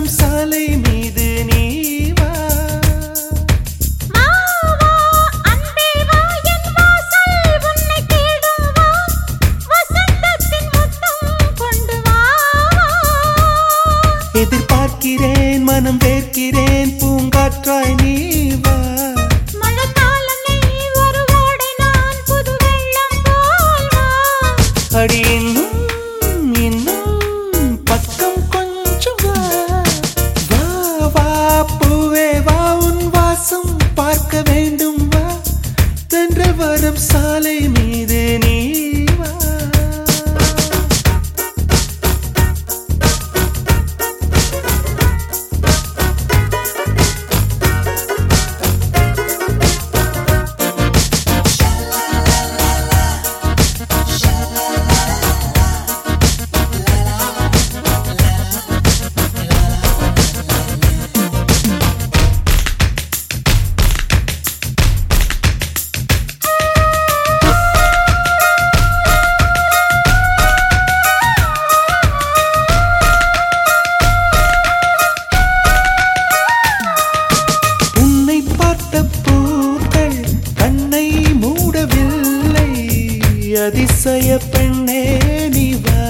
சாலை மீது நீ வா. எதிர்பார்க்கிறேன் மனம் வேர்க்கிறேன் பூங்காற்றாய் நீ வா. அடி இன்னும் இன்னும் பக்கம் கொஞ்சம் வா. வா வா பூவே வா உன் வாசம் பார்க்க வேண்டும் வா. தென்றல் வரும் சாலை மீது நீ வா. அதிசய பெண்ணே நீ வா.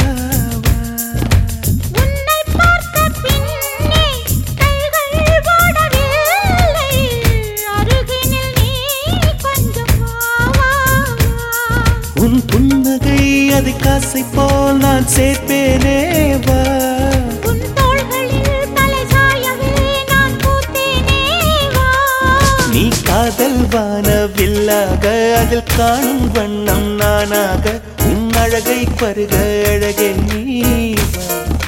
உன்னை பார்த்த பின்னே கைகள் ஓடவில்லை. அருகினில் நீ கொஞ்சம் வா. உன் புன்னகை அது காசை போல் நான் சேர்ப்பேனே வா. உன் தோள்களில் தலை சாயவே நான் பூத்தேனே வா. நீ காதல் வானவில்லாக அதில் காணும் வண்ணம் நானாக உன் அழகை பருக அழகே நீ வா.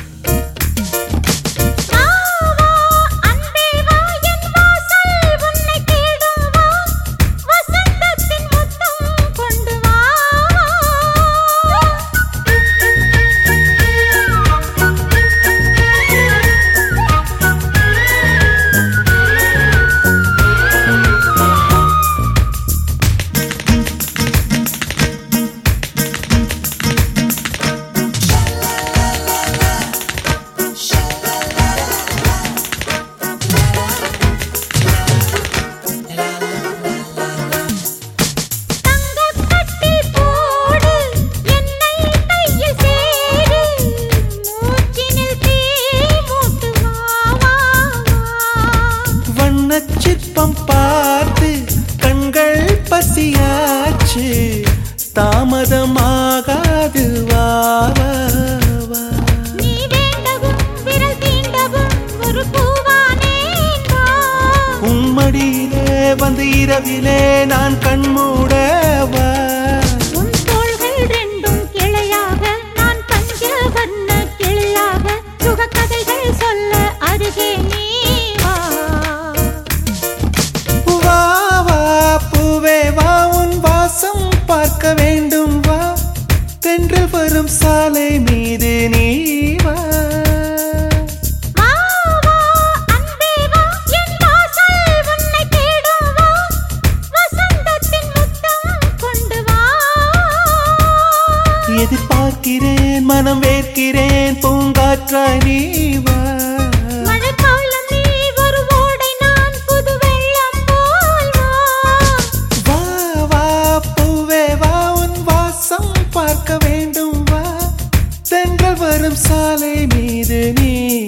சிற்பம் பார்த்து கண்கள் பசியாச்சு தாமதமாகாது வா. நீ வேண்டவும் விரல் தீண்டவும் ஒரு பூவானேன் வா. உம்மடியிலே வந்து இரவிலே நான் கண்மூட வா. உன் தோள்கள் ரெண்டும் கிளையாக நான் பஞ்ச வண்ண கிளியாக சுகக்கதைகள் சொல்ல அருகே நீ வா. வா வா பூவே வா உன் வாசம் பார்க்க வேண்டும் வா. தென்றல் வரும் சாலை மீது நீ வா. எதிர்பார்க்கிறேன் மனம் வேர்க்கிறேன் பூங்காற்றாய் நீ வா. மழைக்காலம் நீ ஒரு ஓடை நான் புது வெள்ளம் போல் வா. வா வா பூவே வா உன் வாசம் பார்க்க வேண்டும் வா. தென்றல் வரும் சாலை மீது நீ